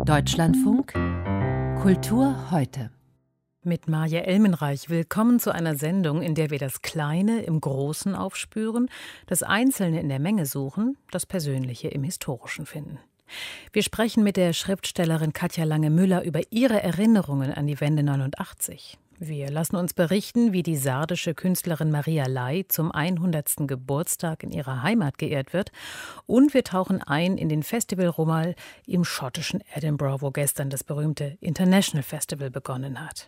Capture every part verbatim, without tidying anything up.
Deutschlandfunk Kultur heute. Mit Maja Elmenreich willkommen zu einer Sendung, in der wir das Kleine im Großen aufspüren, das Einzelne in der Menge suchen, das Persönliche im Historischen finden. Wir sprechen mit der Schriftstellerin Katja Lange-Müller über ihre Erinnerungen an die Wende neunundachtzig. Wir lassen uns berichten, wie die sardische Künstlerin Maria Lai zum hundertsten Geburtstag in ihrer Heimat geehrt wird. Und wir tauchen ein in den Festival Romal im schottischen Edinburgh, wo gestern das berühmte International Festival begonnen hat.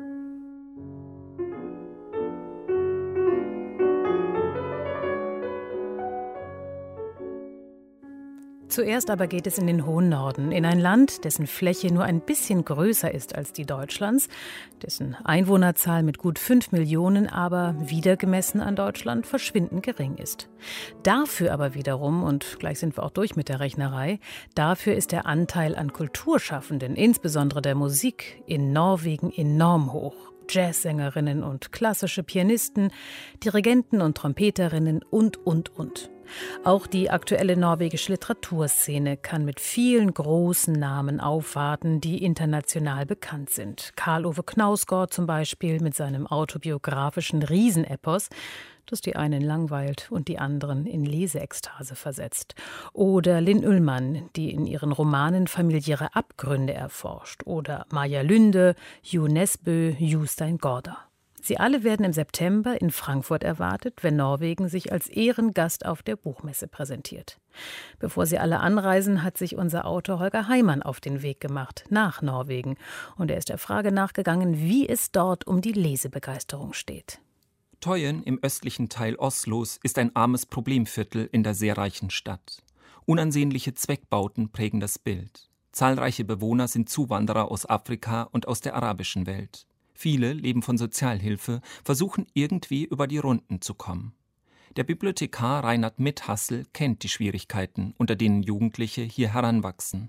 Zuerst aber geht es in den hohen Norden, in ein Land, dessen Fläche nur ein bisschen größer ist als die Deutschlands, dessen Einwohnerzahl mit gut fünf Millionen aber wieder gemessen an Deutschland verschwindend gering ist. Dafür aber wiederum, und gleich sind wir auch durch mit der Rechnerei, dafür ist der Anteil an Kulturschaffenden, insbesondere der Musik, in Norwegen enorm hoch. Jazzsängerinnen und klassische Pianisten, Dirigenten und Trompeterinnen und, und, und. Auch die aktuelle norwegische Literaturszene kann mit vielen großen Namen aufwarten, die international bekannt sind. Karl Ove Knausgård zum Beispiel mit seinem autobiografischen Riesenepos, das die einen langweilt und die anderen in Leseekstase versetzt. Oder Linn Ullmann, die in ihren Romanen familiäre Abgründe erforscht. Oder Maja Lynde, Jo Nesbø, Jostein Gaarder. Sie alle werden im September in Frankfurt erwartet, wenn Norwegen sich als Ehrengast auf der Buchmesse präsentiert. Bevor sie alle anreisen, hat sich unser Autor Holger Heimann auf den Weg gemacht, nach Norwegen. Und er ist der Frage nachgegangen, wie es dort um die Lesebegeisterung steht. Tøyen im östlichen Teil Oslos ist ein armes Problemviertel in der sehr reichen Stadt. Unansehnliche Zweckbauten prägen das Bild. Zahlreiche Bewohner sind Zuwanderer aus Afrika und aus der arabischen Welt. Viele leben von Sozialhilfe, versuchen irgendwie über die Runden zu kommen. Der Bibliothekar Reinhard Mithassel kennt die Schwierigkeiten, unter denen Jugendliche hier heranwachsen.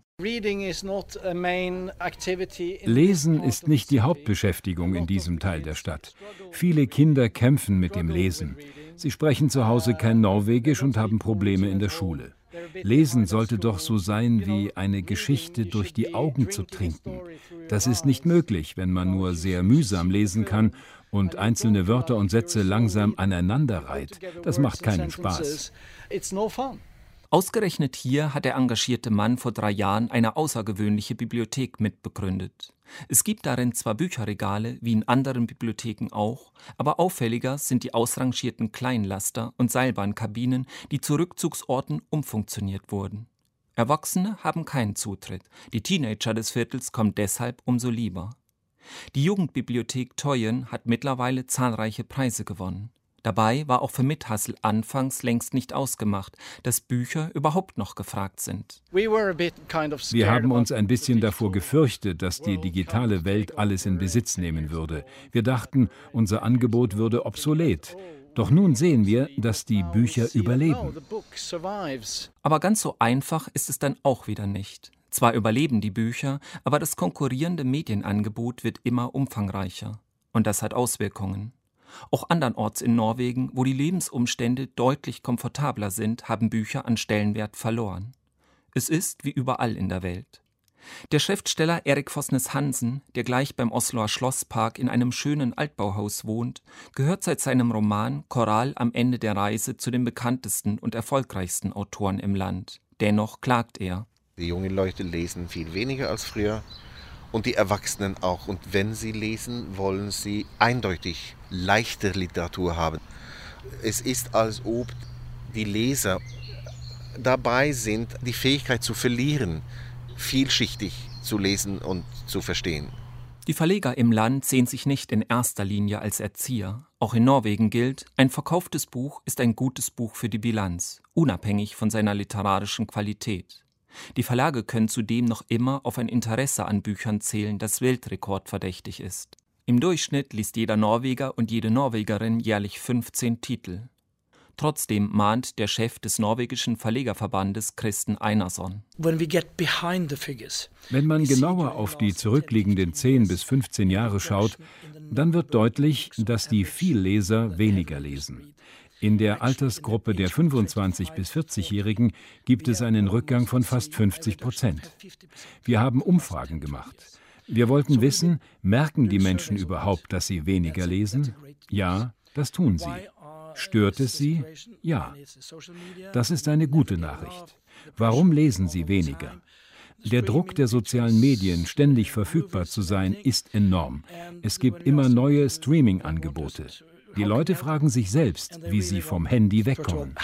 Lesen ist nicht die Hauptbeschäftigung in diesem Teil der Stadt. Viele Kinder kämpfen mit dem Lesen. Sie sprechen zu Hause kein Norwegisch und haben Probleme in der Schule. Lesen sollte doch so sein, wie eine Geschichte durch die Augen zu trinken. Das ist nicht möglich, wenn man nur sehr mühsam lesen kann und einzelne Wörter und Sätze langsam aneinander reiht. Das macht keinen Spaß. Ausgerechnet hier hat der engagierte Mann vor drei Jahren eine außergewöhnliche Bibliothek mitbegründet. Es gibt darin zwar Bücherregale, wie in anderen Bibliotheken auch, aber auffälliger sind die ausrangierten Kleinlaster und Seilbahnkabinen, die zu Rückzugsorten umfunktioniert wurden. Erwachsene haben keinen Zutritt, die Teenager des Viertels kommen deshalb umso lieber. Die Jugendbibliothek Tøyen hat mittlerweile zahlreiche Preise gewonnen. Dabei war auch für Mithassel anfangs längst nicht ausgemacht, dass Bücher überhaupt noch gefragt sind. Wir haben uns ein bisschen davor gefürchtet, dass die digitale Welt alles in Besitz nehmen würde. Wir dachten, unser Angebot würde obsolet. Doch nun sehen wir, dass die Bücher überleben. Aber ganz so einfach ist es dann auch wieder nicht. Zwar überleben die Bücher, aber das konkurrierende Medienangebot wird immer umfangreicher. Und das hat Auswirkungen. Auch andernorts in Norwegen, wo die Lebensumstände deutlich komfortabler sind, haben Bücher an Stellenwert verloren. Es ist wie überall in der Welt. Der Schriftsteller Erik Fosnes Hansen, der gleich beim Osloer Schlosspark in einem schönen Altbauhaus wohnt, gehört seit seinem Roman Koral am Ende der Reise zu den bekanntesten und erfolgreichsten Autoren im Land. Dennoch klagt er. Die jungen Leute lesen viel weniger als früher. Und die Erwachsenen auch. Und wenn sie lesen, wollen sie eindeutig leichte Literatur haben. Es ist, als ob die Leser dabei sind, die Fähigkeit zu verlieren, vielschichtig zu lesen und zu verstehen. Die Verleger im Land sehen sich nicht in erster Linie als Erzieher. Auch in Norwegen gilt, ein verkauftes Buch ist ein gutes Buch für die Bilanz, unabhängig von seiner literarischen Qualität. Die Verlage können zudem noch immer auf ein Interesse an Büchern zählen, das weltrekordverdächtig ist. Im Durchschnitt liest jeder Norweger und jede Norwegerin jährlich fünfzehn Titel. Trotzdem mahnt der Chef des norwegischen Verlegerverbandes Kristen Einarsson. Wenn man genauer auf die zurückliegenden zehn bis fünfzehn Jahre schaut, dann wird deutlich, dass die Vielleser weniger lesen. In der Altersgruppe der fünfundzwanzig- bis vierzig-Jährigen gibt es einen Rückgang von fast fünfzig Prozent. Wir haben Umfragen gemacht. Wir wollten wissen, merken die Menschen überhaupt, dass sie weniger lesen? Ja, das tun sie. Stört es sie? Ja. Das ist eine gute Nachricht. Warum lesen sie weniger? Der Druck der sozialen Medien, ständig verfügbar zu sein, ist enorm. Es gibt immer neue Streaming-Angebote. Die Leute fragen sich selbst, wie sie vom Handy wegkommen.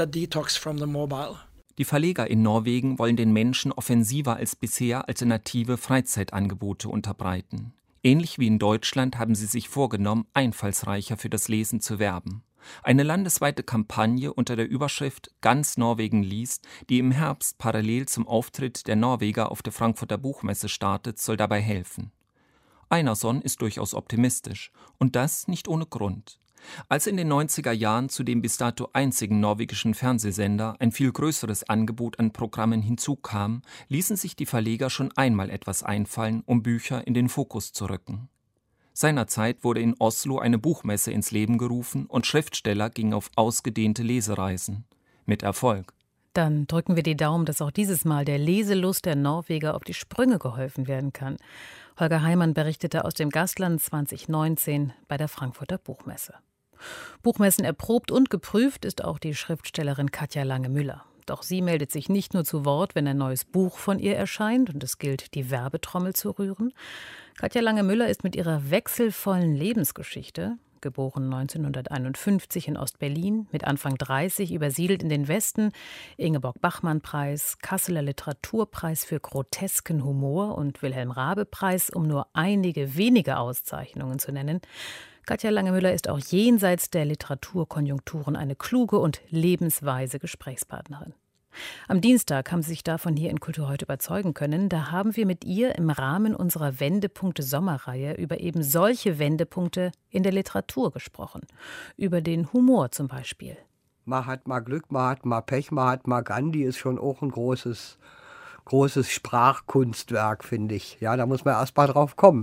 Die Verleger in Norwegen wollen den Menschen offensiver als bisher alternative Freizeitangebote unterbreiten. Ähnlich wie in Deutschland haben sie sich vorgenommen, einfallsreicher für das Lesen zu werben. Eine landesweite Kampagne unter der Überschrift »Ganz Norwegen liest«, die im Herbst parallel zum Auftritt der Norweger auf der Frankfurter Buchmesse startet, soll dabei helfen. Einarsson ist durchaus optimistisch, und das nicht ohne Grund. Als in den neunziger Jahren zu dem bis dato einzigen norwegischen Fernsehsender ein viel größeres Angebot an Programmen hinzukam, ließen sich die Verleger schon einmal etwas einfallen, um Bücher in den Fokus zu rücken. Seinerzeit wurde in Oslo eine Buchmesse ins Leben gerufen und Schriftsteller gingen auf ausgedehnte Lesereisen. Mit Erfolg. Dann drücken wir die Daumen, dass auch dieses Mal der Leselust der Norweger auf die Sprünge geholfen werden kann. Holger Heimann berichtete aus dem Gastland zwanzig neunzehn bei der Frankfurter Buchmesse. Buchmessen erprobt und geprüft ist auch die Schriftstellerin Katja Lange-Müller. Doch sie meldet sich nicht nur zu Wort, wenn ein neues Buch von ihr erscheint und es gilt, die Werbetrommel zu rühren. Katja Lange-Müller ist mit ihrer wechselvollen Lebensgeschichte, geboren neunzehnhunderteinundfünfzig in Ostberlin, mit Anfang dreißig übersiedelt in den Westen, Ingeborg-Bachmann-Preis, Kasseler Literaturpreis für grotesken Humor und Wilhelm-Raabe-Preis, um nur einige wenige Auszeichnungen zu nennen. Katja Lange-Müller ist auch jenseits der Literaturkonjunkturen eine kluge und lebensweise Gesprächspartnerin. Am Dienstag haben Sie sich davon hier in Kultur heute überzeugen können. Da haben wir mit ihr im Rahmen unserer Wendepunkte-Sommerreihe über eben solche Wendepunkte in der Literatur gesprochen. Über den Humor zum Beispiel. Man hat mal Glück, man hat mal Pech, man hat mal Gandhi, ist schon auch ein großes, großes Sprachkunstwerk, finde ich. Ja, da muss man erst mal drauf kommen.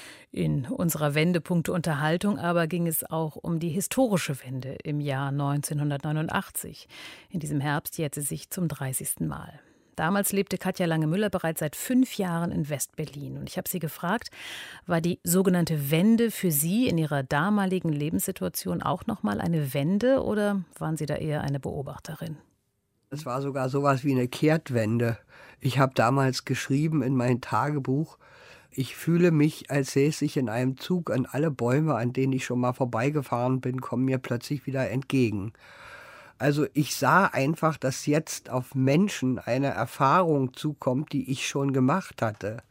In unserer Wendepunkte-Unterhaltung aber ging es auch um die historische Wende im Jahr neunzehnhundertneunundachtzig. In diesem Herbst jährte sie sich zum dreißigsten Mal. Damals lebte Katja Lange-Müller bereits seit fünf Jahren in West-Berlin. Und ich habe sie gefragt, war die sogenannte Wende für Sie in Ihrer damaligen Lebenssituation auch nochmal eine Wende oder waren Sie da eher eine Beobachterin? Es war sogar sowas wie eine Kehrtwende. Ich habe damals geschrieben in mein Tagebuch, ich fühle mich, als säße ich in einem Zug und alle Bäume, an denen ich schon mal vorbeigefahren bin, kommen mir plötzlich wieder entgegen. Also ich sah einfach, dass jetzt auf Menschen eine Erfahrung zukommt, die ich schon gemacht hatte.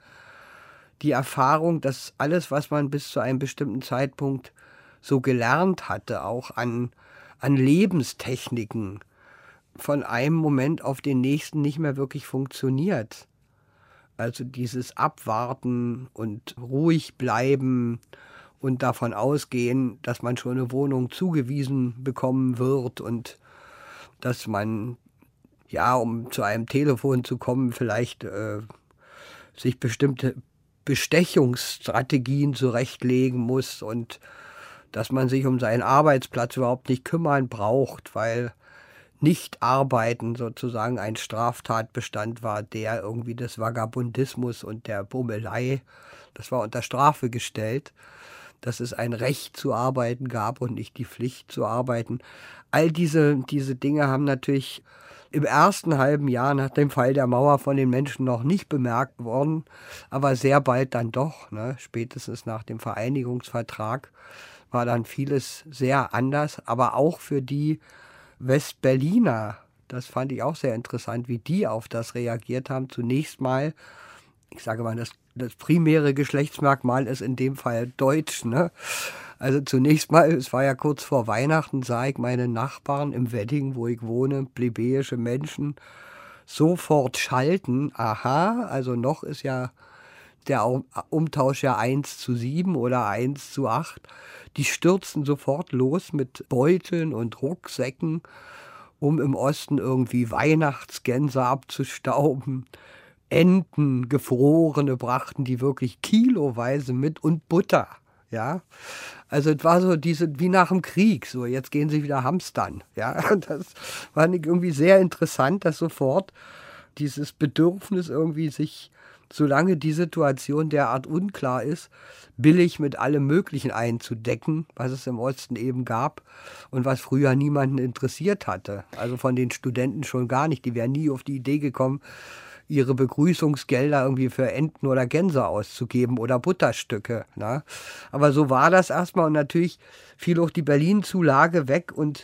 Die Erfahrung, dass alles, was man bis zu einem bestimmten Zeitpunkt so gelernt hatte, auch an, an Lebenstechniken, von einem Moment auf den nächsten nicht mehr wirklich funktioniert. Also dieses Abwarten und ruhig bleiben und davon ausgehen, dass man schon eine Wohnung zugewiesen bekommen wird und dass man, ja, um zu einem Telefon zu kommen, vielleicht äh, sich bestimmte Bestechungsstrategien zurechtlegen muss und dass man sich um seinen Arbeitsplatz überhaupt nicht kümmern braucht, weil Nicht-Arbeiten sozusagen ein Straftatbestand war, der irgendwie des Vagabundismus und der Bummelei, das war unter Strafe gestellt, dass es ein Recht zu arbeiten gab und nicht die Pflicht zu arbeiten. All diese, diese Dinge haben natürlich im ersten halben Jahr nach dem Fall der Mauer von den Menschen noch nicht bemerkt worden, aber sehr bald dann doch, ne? Spätestens nach dem Vereinigungsvertrag war dann vieles sehr anders, aber auch für die Westberliner, das fand ich auch sehr interessant, wie die auf das reagiert haben. Zunächst mal, ich sage mal, das, das primäre Geschlechtsmerkmal ist in dem Fall Deutsch, ne? Also zunächst mal, es war ja kurz vor Weihnachten, sah ich meine Nachbarn im Wedding, wo ich wohne, plebejische Menschen, sofort schalten. Aha, also noch ist ja der Umtausch ja eins zu sieben oder eins zu acht. Die stürzten sofort los mit Beuteln und Rucksäcken, um im Osten irgendwie Weihnachtsgänse abzustauben. Enten, gefrorene, brachten die wirklich kiloweise mit und Butter. ja. Also es war so diese, wie nach dem Krieg, so jetzt gehen sie wieder hamstern, ja. Das war irgendwie sehr interessant, dass sofort dieses Bedürfnis irgendwie sich, solange die Situation derart unklar ist, billig mit allem Möglichen einzudecken, was es im Osten eben gab und was früher niemanden interessiert hatte. Also von den Studenten schon gar nicht. Die wären nie auf die Idee gekommen, ihre Begrüßungsgelder irgendwie für Enten oder Gänse auszugeben oder Butterstücke. Ne? Aber so war das erstmal und natürlich fiel auch die Berlin-Zulage weg und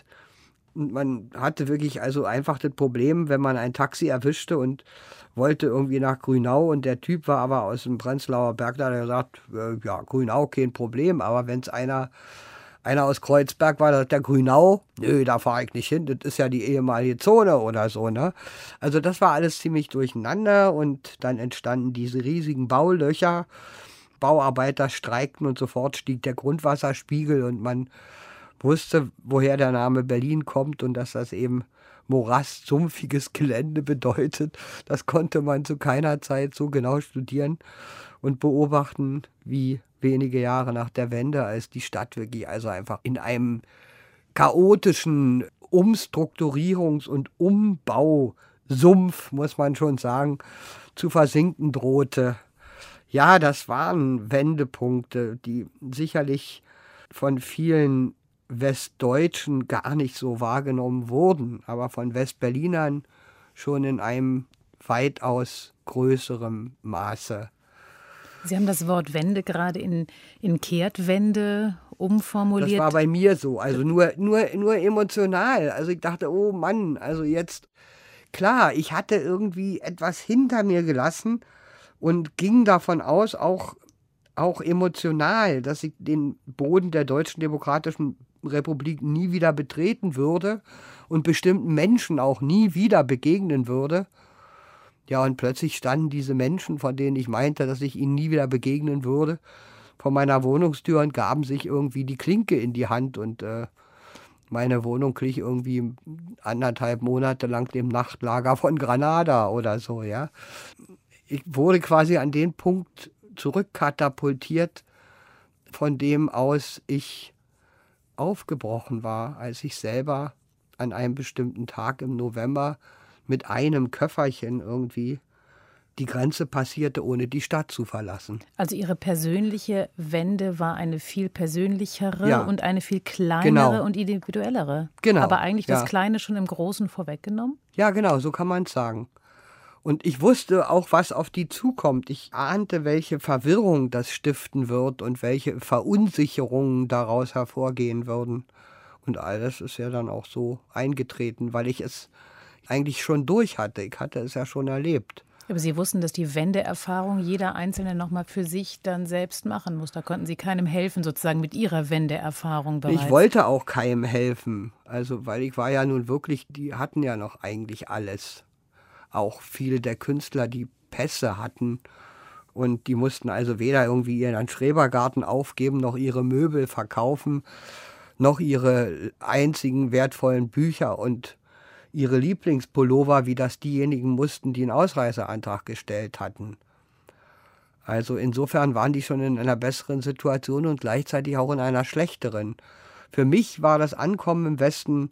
man hatte wirklich also einfach das Problem, wenn man ein Taxi erwischte und wollte irgendwie nach Grünau und der Typ war aber aus dem Prenzlauer Berg, da hat er gesagt, äh, ja, Grünau kein Problem, aber wenn es einer, einer aus Kreuzberg war, der Grünau, nö, da fahre ich nicht hin, das ist ja die ehemalige Zone oder so, ne? Also das war alles ziemlich durcheinander und dann entstanden diese riesigen Baulöcher, Bauarbeiter streikten und sofort stieg der Grundwasserspiegel und man wusste, woher der Name Berlin kommt und dass das eben Morast, sumpfiges Gelände bedeutet. Das konnte man zu keiner Zeit so genau studieren und beobachten, wie wenige Jahre nach der Wende, als die Stadt wirklich also einfach in einem chaotischen Umstrukturierungs- und Umbausumpf, muss man schon sagen, zu versinken drohte. Ja, das waren Wendepunkte, die sicherlich von vielen Westdeutschen gar nicht so wahrgenommen wurden, aber von Westberlinern schon in einem weitaus größerem Maße. Sie haben das Wort Wende gerade in, in Kehrtwende umformuliert. Das war bei mir so, also nur, nur, nur emotional. Also ich dachte, oh Mann, also jetzt, klar, ich hatte irgendwie etwas hinter mir gelassen und ging davon aus, auch, auch emotional, dass ich den Boden der Deutschen Demokratischen Republik nie wieder betreten würde und bestimmten Menschen auch nie wieder begegnen würde. Ja, und plötzlich standen diese Menschen, von denen ich meinte, dass ich ihnen nie wieder begegnen würde, vor meiner Wohnungstür und gaben sich irgendwie die Klinke in die Hand und äh, meine Wohnung glich irgendwie anderthalb Monate lang dem Nachtlager von Granada oder so, ja. Ich wurde quasi an den Punkt zurückkatapultiert, von dem aus ich aufgebrochen war, als ich selber an einem bestimmten Tag im November mit einem Köfferchen irgendwie die Grenze passierte, ohne die Stadt zu verlassen. Also Ihre persönliche Wende war eine viel persönlichere Ja, und eine viel kleinere genau. und individuellere. Genau, Aber eigentlich das ja. Kleine schon im Großen vorweggenommen? Ja, genau, so kann man es sagen. Und ich wusste auch, was auf die zukommt. Ich ahnte, welche Verwirrung das stiften wird und welche Verunsicherungen daraus hervorgehen würden. Und all das ist ja dann auch so eingetreten, weil ich es eigentlich schon durch hatte. Ich hatte es ja schon erlebt. Aber Sie wussten, dass die Wendeerfahrung jeder Einzelne noch mal für sich dann selbst machen muss. Da konnten Sie keinem helfen, sozusagen mit Ihrer Wendeerfahrung bereits. Ich wollte auch keinem helfen. Also, weil ich war ja nun wirklich, die hatten ja noch eigentlich alles. Auch viele der Künstler, die Pässe hatten. Und die mussten also weder irgendwie ihren Schrebergarten aufgeben, noch ihre Möbel verkaufen, noch ihre einzigen wertvollen Bücher und ihre Lieblingspullover, wie das diejenigen mussten, die einen Ausreiseantrag gestellt hatten. Also insofern waren die schon in einer besseren Situation und gleichzeitig auch in einer schlechteren. Für mich war das Ankommen im Westen,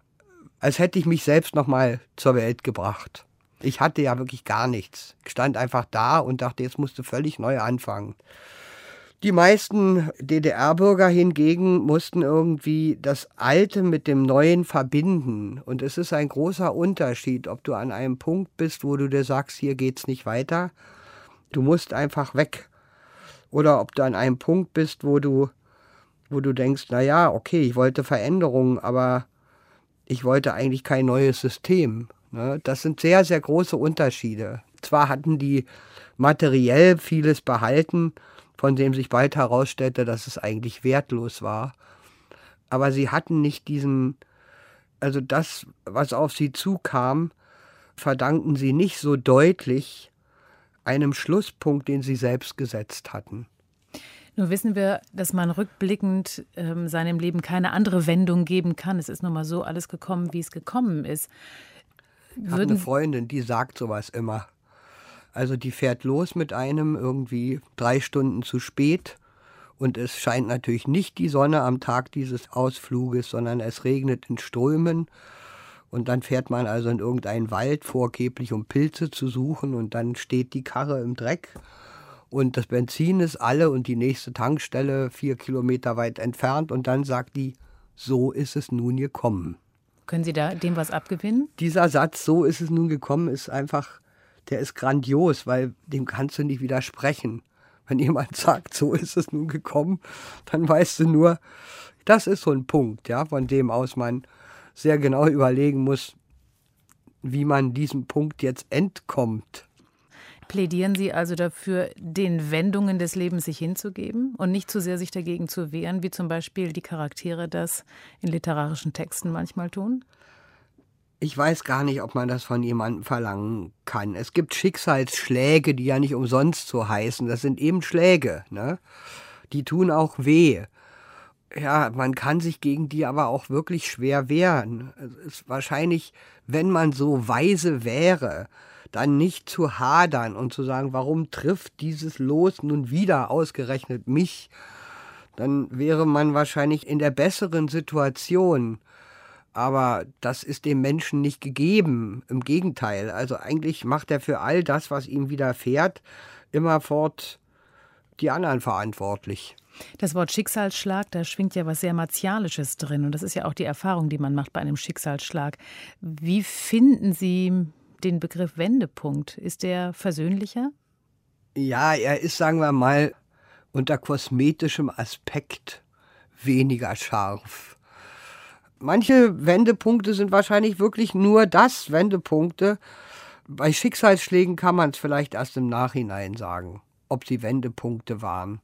als hätte ich mich selbst noch mal zur Welt gebracht. Ich hatte ja wirklich gar nichts. Ich stand einfach da und dachte, jetzt musst du völlig neu anfangen. Die meisten D D R-Bürger hingegen mussten irgendwie das Alte mit dem Neuen verbinden. Und es ist ein großer Unterschied, ob du an einem Punkt bist, wo du dir sagst, hier geht's nicht weiter. Du musst einfach weg. Oder ob du an einem Punkt bist, wo du, wo du denkst, na ja, okay, ich wollte Veränderungen, aber ich wollte eigentlich kein neues System. Das sind sehr, sehr große Unterschiede. Zwar hatten die materiell vieles behalten, von dem sich bald herausstellte, dass es eigentlich wertlos war. Aber sie hatten nicht diesen, also das, was auf sie zukam, verdanken sie nicht so deutlich einem Schlusspunkt, den sie selbst gesetzt hatten. Nun wissen wir, dass man rückblickend ähm, seinem Leben keine andere Wendung geben kann. Es ist nun mal so alles gekommen, wie es gekommen ist. Ich habe eine Freundin, die sagt sowas immer. Also die fährt los mit einem irgendwie drei Stunden zu spät Und es scheint natürlich nicht die Sonne am Tag dieses Ausfluges, sondern es regnet in Strömen. Und dann fährt man also in irgendeinen Wald, vorgeblich um Pilze zu suchen. Und dann steht die Karre im Dreck. Und das Benzin ist alle und die nächste Tankstelle vier Kilometer weit entfernt. Und dann sagt die, so ist es nun gekommen. Können Sie da dem was abgewinnen? Dieser Satz, so ist es nun gekommen, ist einfach, der ist grandios, weil dem kannst du nicht widersprechen. Wenn jemand sagt, so ist es nun gekommen, dann weißt du nur, das ist so ein Punkt, ja, von dem aus man sehr genau überlegen muss, wie man diesem Punkt jetzt entkommt. Plädieren Sie also dafür, den Wendungen des Lebens sich hinzugeben und nicht zu sehr sich dagegen zu wehren, wie zum Beispiel die Charaktere das in literarischen Texten manchmal tun? Ich weiß gar nicht, ob man das von jemandem verlangen kann. Es gibt Schicksalsschläge, die ja nicht umsonst so heißen. Das sind eben Schläge, ne? Die tun auch weh. Ja, man kann sich gegen die aber auch wirklich schwer wehren. Es ist wahrscheinlich, wenn man so weise wäre, dann nicht zu hadern und zu sagen, warum trifft dieses Los nun wieder ausgerechnet mich? Dann wäre man wahrscheinlich in der besseren Situation. Aber das ist dem Menschen nicht gegeben. Im Gegenteil. Also eigentlich macht er für all das, was ihm widerfährt, immerfort die anderen verantwortlich. Das Wort Schicksalsschlag, da schwingt ja was sehr Martialisches drin. Und das ist ja auch die Erfahrung, die man macht bei einem Schicksalsschlag. Wie finden Sie den Begriff Wendepunkt? Ist der versöhnlicher? Ja, er ist, sagen wir mal, unter kosmetischem Aspekt weniger scharf. Manche Wendepunkte sind wahrscheinlich wirklich nur das, Wendepunkte. Bei Schicksalsschlägen kann man es vielleicht erst im Nachhinein sagen, ob sie Wendepunkte waren.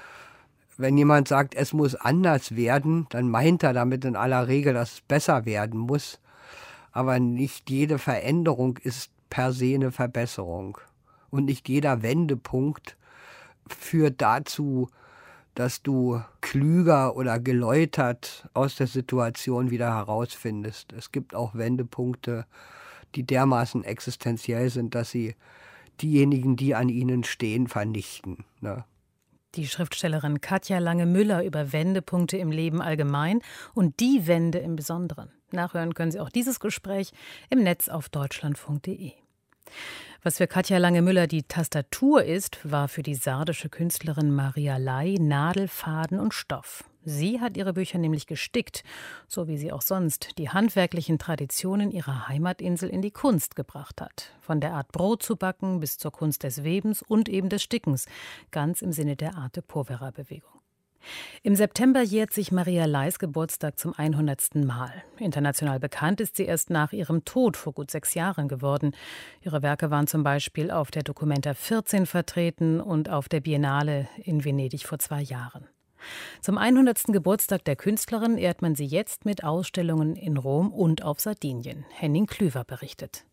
Wenn jemand sagt, es muss anders werden, dann meint er damit in aller Regel, dass es besser werden muss. Aber nicht jede Veränderung ist per se eine Verbesserung. Und nicht jeder Wendepunkt führt dazu, dass du klüger oder geläutert aus der Situation wieder herausfindest. Es gibt auch Wendepunkte, die dermaßen existenziell sind, dass sie diejenigen, die an ihnen stehen, vernichten, ne? Die Schriftstellerin Katja Lange-Müller über Wendepunkte im Leben allgemein und die Wende im Besonderen. Nachhören können Sie auch dieses Gespräch im Netz auf deutschlandfunk punkt de. Was für Katja Lange-Müller die Tastatur ist, war für die sardische Künstlerin Maria Lai Nadel, Faden und Stoff. Sie hat ihre Bücher nämlich gestickt, so wie sie auch sonst die handwerklichen Traditionen ihrer Heimatinsel in die Kunst gebracht hat. Von der Art Brot zu backen bis zur Kunst des Webens und eben des Stickens, ganz im Sinne der Arte Povera-Bewegung. Im September jährt sich Maria Lais Geburtstag zum hundertsten Mal. International bekannt ist sie erst nach ihrem Tod vor gut sechs Jahren geworden. Ihre Werke waren zum Beispiel auf der Documenta vierzehn vertreten und auf der Biennale in Venedig vor zwei Jahren. Zum hundertsten Geburtstag der Künstlerin ehrt man sie jetzt mit Ausstellungen in Rom und auf Sardinien. Henning Klüver berichtet.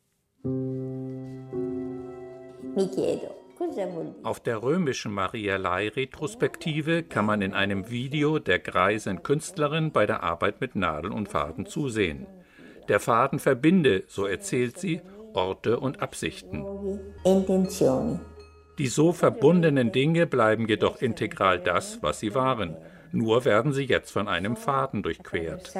Auf der römischen Maria Lai-Retrospektive kann man in einem Video der greisen Künstlerin bei der Arbeit mit Nadel und Faden zusehen. Der Faden verbinde, so erzählt sie, Orte und Absichten. Die so verbundenen Dinge bleiben jedoch integral das, was sie waren. Nur werden sie jetzt von einem Faden durchquert.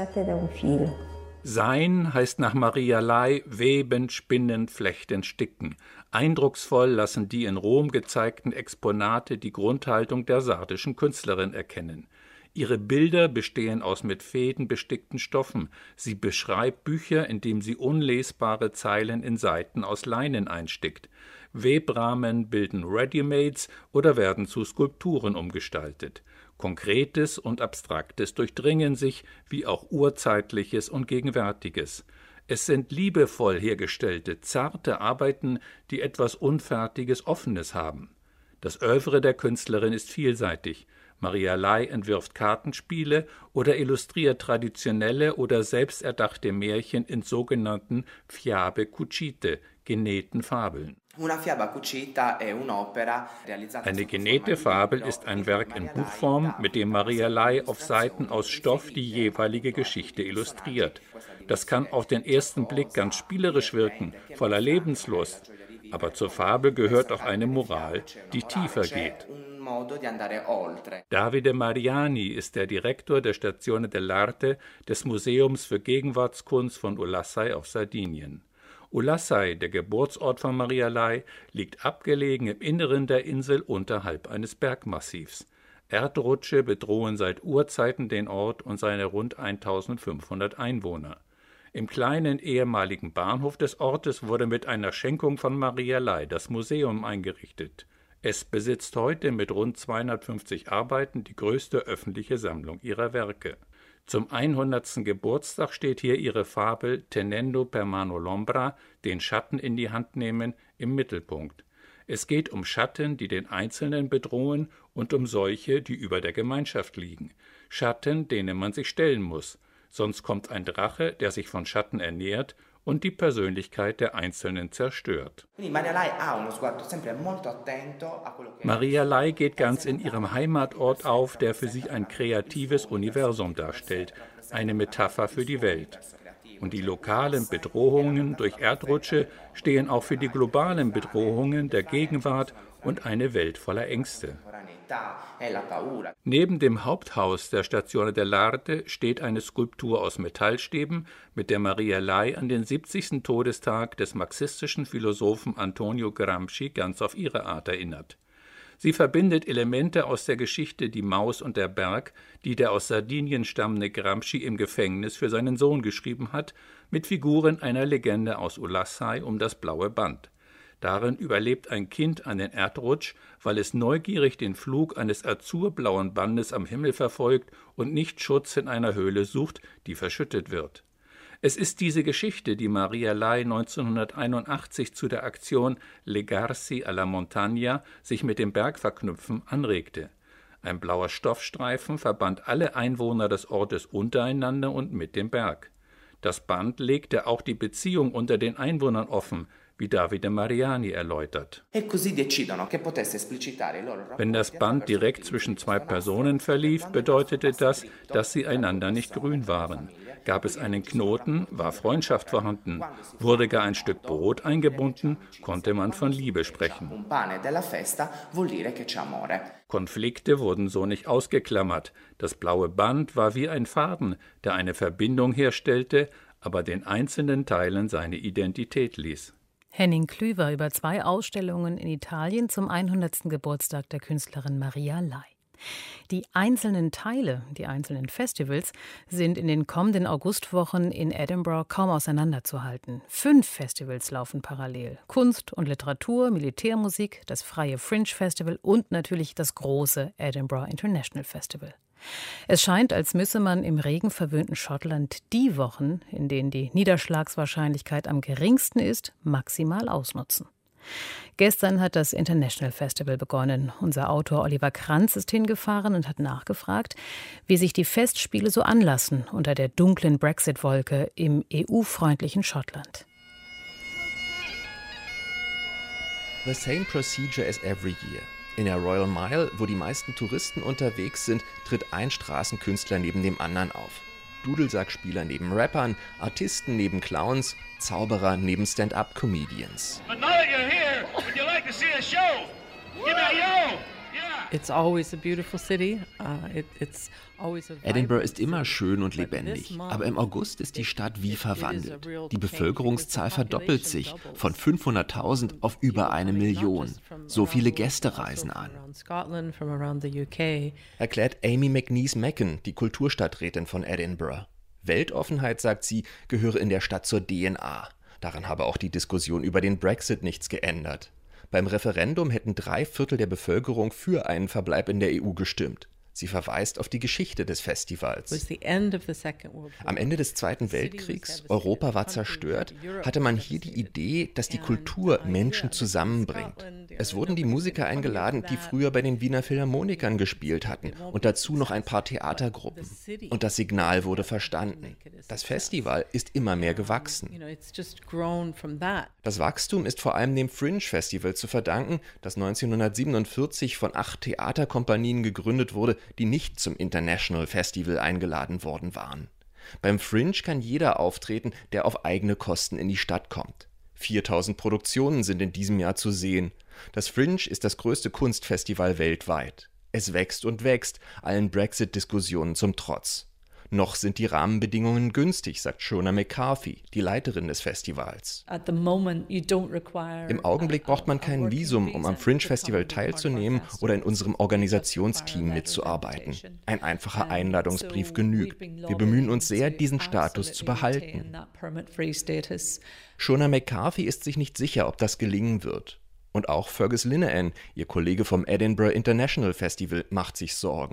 Sein heißt nach Maria Lai weben, spinnen, flechten, sticken. Eindrucksvoll lassen die in Rom gezeigten Exponate die Grundhaltung der sardischen Künstlerin erkennen. Ihre Bilder bestehen aus mit Fäden bestickten Stoffen. Sie beschreibt Bücher, indem sie unlesbare Zeilen in Seiten aus Leinen einstickt. Webrahmen bilden Readymates oder werden zu Skulpturen umgestaltet. Konkretes und Abstraktes durchdringen sich, wie auch Urzeitliches und Gegenwärtiges. Es sind liebevoll hergestellte, zarte Arbeiten, die etwas Unfertiges, Offenes haben. Das Œuvre der Künstlerin ist vielseitig. Maria Lai entwirft Kartenspiele oder illustriert traditionelle oder selbsterdachte Märchen in sogenannten fiabe cucite, genähten Fabeln. Eine genähte Fabel ist ein Werk in Buchform, mit dem Maria Lai auf Seiten aus Stoff die jeweilige Geschichte illustriert. Das kann auf den ersten Blick ganz spielerisch wirken, voller Lebenslust. Aber zur Fabel gehört auch eine Moral, die tiefer geht. Davide Mariani ist der Direktor der Stazione dell'Arte des Museums für Gegenwartskunst von Ulassai auf Sardinien. Ulassai, der Geburtsort von Marialei, liegt abgelegen im Inneren der Insel unterhalb eines Bergmassivs. Erdrutsche bedrohen seit Urzeiten den Ort und seine rund eintausendfünfhundert Einwohner. Im kleinen ehemaligen Bahnhof des Ortes wurde mit einer Schenkung von Marialei das Museum eingerichtet. Es besitzt heute mit rund zweihundertfünfzig Arbeiten die größte öffentliche Sammlung ihrer Werke. Zum hundertsten Geburtstag steht hier ihre Fabel Tenendo per mano l'ombra, den Schatten in die Hand nehmen, im Mittelpunkt. Es geht um Schatten, die den Einzelnen bedrohen, und um solche, die über der Gemeinschaft liegen. Schatten, denen man sich stellen muss. Sonst kommt ein Drache, der sich von Schatten ernährt und die Persönlichkeit der Einzelnen zerstört. Marialei geht ganz in ihrem Heimatort auf, der für sie ein kreatives Universum darstellt, eine Metapher für die Welt. Und die lokalen Bedrohungen durch Erdrutsche stehen auch für die globalen Bedrohungen der Gegenwart und eine Welt voller Ängste. Neben dem Haupthaus der Stazione dell'Arte steht eine Skulptur aus Metallstäben, mit der Marialei an den siebzigsten Todestag des marxistischen Philosophen Antonio Gramsci ganz auf ihre Art erinnert. Sie verbindet Elemente aus der Geschichte Die Maus und der Berg, die der aus Sardinien stammende Gramsci im Gefängnis für seinen Sohn geschrieben hat, mit Figuren einer Legende aus Ulassai um das blaue Band. Darin überlebt ein Kind einen Erdrutsch, weil es neugierig den Flug eines azurblauen Bandes am Himmel verfolgt und nicht Schutz in einer Höhle sucht, die verschüttet wird. Es ist diese Geschichte, die Marialei neunzehnhunderteinundachtzig zu der Aktion Legarsi alla Montagna, sich mit dem Berg verknüpfen, anregte. Ein blauer Stoffstreifen verband alle Einwohner des Ortes untereinander und mit dem Berg. Das Band legte auch die Beziehung unter den Einwohnern offen, wie Davide Mariani erläutert. Wenn das Band direkt zwischen zwei Personen verlief, bedeutete das, dass sie einander nicht grün waren. Gab es einen Knoten, war Freundschaft vorhanden. Wurde gar ein Stück Brot eingebunden, konnte man von Liebe sprechen. Konflikte wurden so nicht ausgeklammert. Das blaue Band war wie ein Faden, der eine Verbindung herstellte, aber den einzelnen Teilen seine Identität ließ. Henning Klüver über zwei Ausstellungen in Italien zum hundertsten Geburtstag der Künstlerin Marialei. Die einzelnen Teile, die einzelnen Festivals, sind in den kommenden Augustwochen in Edinburgh kaum auseinanderzuhalten. Fünf Festivals laufen parallel. Kunst und Literatur, Militärmusik, das freie Fringe Festival und natürlich das große Edinburgh International Festival. Es scheint, als müsse man im regenverwöhnten Schottland die Wochen, in denen die Niederschlagswahrscheinlichkeit am geringsten ist, maximal ausnutzen. Gestern hat das International Festival begonnen. Unser Autor Oliver Kranz ist hingefahren und hat nachgefragt, wie sich die Festspiele so anlassen unter der dunklen Brexit-Wolke im E U-freundlichen Schottland. The same procedure as every year. In der Royal Mile, wo die meisten Touristen unterwegs sind, tritt ein Straßenkünstler neben dem anderen auf. Dudelsackspieler neben Rappern, Artisten neben Clowns, Zauberer neben Stand-up-Comedians. Edinburgh ist immer schön und lebendig, aber im August ist die Stadt wie verwandelt. Die Bevölkerungszahl verdoppelt sich von fünfhunderttausend auf über eine Million. So viele Gäste reisen an. Erklärt Amy McNeese-Macken, die Kulturstadträtin von Edinburgh. Weltoffenheit, sagt sie, gehöre in der Stadt zur D N A. Daran habe auch die Diskussion über den Brexit nichts geändert. Beim Referendum hätten drei Viertel der Bevölkerung für einen Verbleib in der E U gestimmt. Sie verweist auf die Geschichte des Festivals. Am Ende des Zweiten Weltkriegs, Europa war zerstört, hatte man hier die Idee, dass die Kultur Menschen zusammenbringt. Es wurden die Musiker eingeladen, die früher bei den Wiener Philharmonikern gespielt hatten, und dazu noch ein paar Theatergruppen. Und das Signal wurde verstanden. Das Festival ist immer mehr gewachsen. Das Wachstum ist vor allem dem Fringe Festival zu verdanken, das neunzehnhundertsiebenundvierzig von acht Theaterkompanien gegründet wurde, die nicht zum International Festival eingeladen worden waren. Beim Fringe kann jeder auftreten, der auf eigene Kosten in die Stadt kommt. viertausend Produktionen sind in diesem Jahr zu sehen. Das Fringe ist das größte Kunstfestival weltweit. Es wächst und wächst, allen Brexit-Diskussionen zum Trotz. Noch sind die Rahmenbedingungen günstig, sagt Shona McCarthy, die Leiterin des Festivals. Im Augenblick braucht man kein Visum, um am Fringe Festival teilzunehmen oder in unserem Organisationsteam mitzuarbeiten. Ein einfacher Einladungsbrief genügt. Wir bemühen uns sehr, diesen Status zu behalten. Shona McCarthy ist sich nicht sicher, ob das gelingen wird. Und auch Fergus Linehan, ihr Kollege vom Edinburgh International Festival, macht sich Sorgen.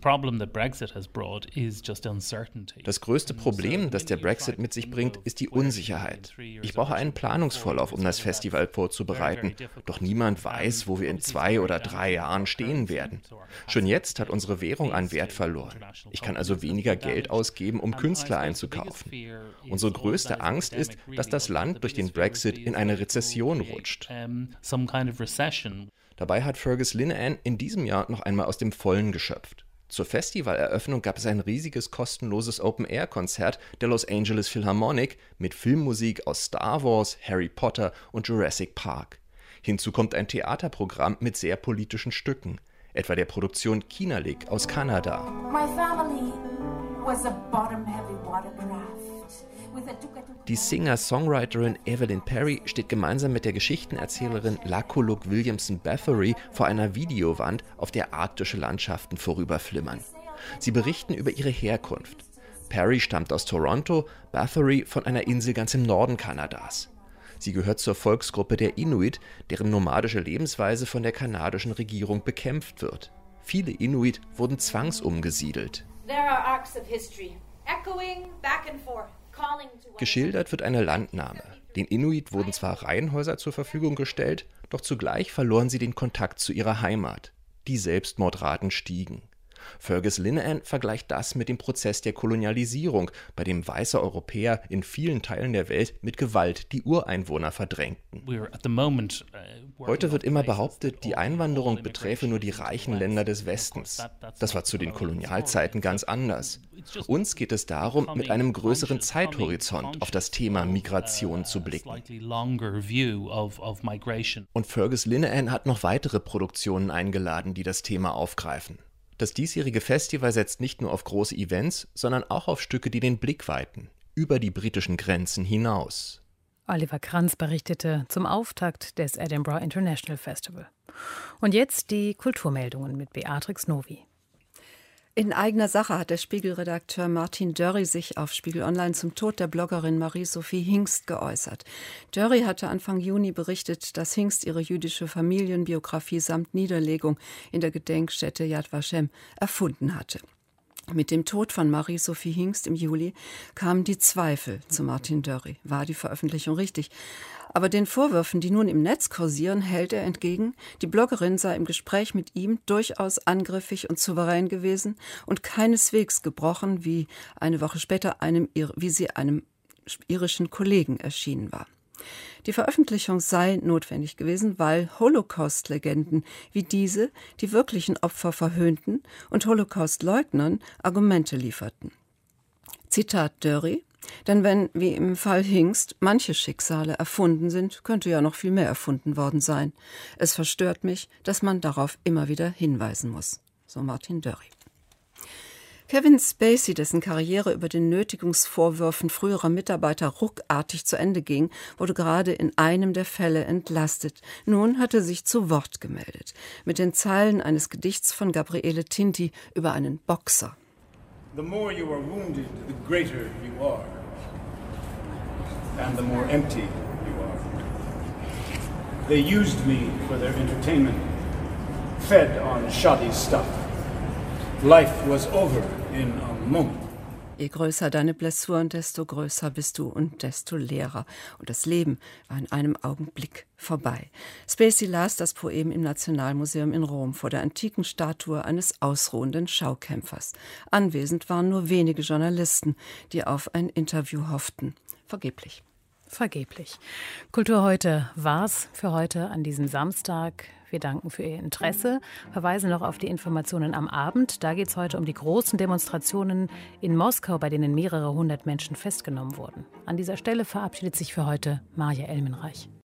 Das größte Problem, das der Brexit mit sich bringt, ist die Unsicherheit. Ich brauche einen Planungsvorlauf, um das Festival vorzubereiten. Doch niemand weiß, wo wir in zwei oder drei Jahren stehen werden. Schon jetzt hat unsere Währung an Wert verloren. Ich kann also weniger Geld ausgeben, um Künstler einzukaufen. Unsere größte Angst ist, dass das Land durch den Brexit in eine Rezession rutscht. Kind of recession. Dabei hat Fergus Linehan in diesem Jahr noch einmal aus dem Vollen geschöpft. Zur Festivaleröffnung gab es ein riesiges kostenloses Open-Air-Konzert der Los Angeles Philharmonic mit Filmmusik aus Star Wars, Harry Potter und Jurassic Park. Hinzu kommt ein Theaterprogramm mit sehr politischen Stücken, etwa der Produktion Kinalik aus Kanada. My family was a bottom-heavy watercraft. Die Singer-Songwriterin Evelyn Perry steht gemeinsam mit der Geschichtenerzählerin Lakuluk Williamson Bathory vor einer Videowand, auf der arktische Landschaften vorüberflimmern. Sie berichten über ihre Herkunft. Perry stammt aus Toronto, Bathory von einer Insel ganz im Norden Kanadas. Sie gehört zur Volksgruppe der Inuit, deren nomadische Lebensweise von der kanadischen Regierung bekämpft wird. Viele Inuit wurden zwangsumgesiedelt. There are arcs of history, echoing back and forth. Geschildert wird eine Landnahme. Den Inuit wurden zwar Reihenhäuser zur Verfügung gestellt, doch zugleich verloren sie den Kontakt zu ihrer Heimat. Die Selbstmordraten stiegen. Fergus Linehan vergleicht das mit dem Prozess der Kolonialisierung, bei dem weiße Europäer in vielen Teilen der Welt mit Gewalt die Ureinwohner verdrängten. Heute wird immer behauptet, die Einwanderung beträfe nur die reichen Länder des Westens. Das war zu den Kolonialzeiten ganz anders. Uns geht es darum, mit einem größeren Zeithorizont auf das Thema Migration zu blicken. Und Fergus Linehan hat noch weitere Produktionen eingeladen, die das Thema aufgreifen. Das diesjährige Festival setzt nicht nur auf große Events, sondern auch auf Stücke, die den Blick weiten, über die britischen Grenzen hinaus. Oliver Kranz berichtete zum Auftakt des Edinburgh International Festival. Und jetzt die Kulturmeldungen mit Beatrix Novi. In eigener Sache hat der Spiegel-Redakteur Martin Dörry sich auf Spiegel Online zum Tod der Bloggerin Marie-Sophie Hingst geäußert. Dörry hatte Anfang Juni berichtet, dass Hingst ihre jüdische Familienbiografie samt Niederlegung in der Gedenkstätte Yad Vashem erfunden hatte. Mit dem Tod von Marie-Sophie Hingst im Juli kamen die Zweifel zu Martin Dörry. War die Veröffentlichung richtig? Aber den Vorwürfen, die nun im Netz kursieren, hält er entgegen, die Bloggerin sei im Gespräch mit ihm durchaus angriffig und souverän gewesen und keineswegs gebrochen, wie eine Woche später einem, wie sie einem irischen Kollegen erschienen war. Die Veröffentlichung sei notwendig gewesen, weil Holocaust-Legenden wie diese die wirklichen Opfer verhöhnten und Holocaust-Leugnern Argumente lieferten. Zitat Dörry: Denn wenn, wie im Fall Hingst, manche Schicksale erfunden sind, könnte ja noch viel mehr erfunden worden sein. Es verstört mich, dass man darauf immer wieder hinweisen muss. So Martin Dörry. Kevin Spacey, dessen Karriere über den Nötigungsvorwürfen früherer Mitarbeiter ruckartig zu Ende ging, wurde gerade in einem der Fälle entlastet. Nun hat er sich zu Wort gemeldet. Mit den Zeilen eines Gedichts von Gabriele Tinti über einen Boxer. The more you are wounded, the greater you are. And the more empty you are. They used me for their entertainment, fed on shoddy stuff. Life was over in a moment. Je größer deine Blessuren, desto größer bist du und desto leerer. Und das Leben war in einem Augenblick vorbei. Spacey las das Poem im Nationalmuseum in Rom vor der antiken Statue eines ausruhenden Schaukämpfers. Anwesend waren nur wenige Journalisten, die auf ein Interview hofften. Vergeblich. Vergeblich. Kultur heute war's für heute an diesem Samstag. Wir danken für Ihr Interesse, verweisen noch auf die Informationen am Abend. Da geht es heute um die großen Demonstrationen in Moskau, bei denen mehrere hundert Menschen festgenommen wurden. An dieser Stelle verabschiedet sich für heute Marja Elmenreich.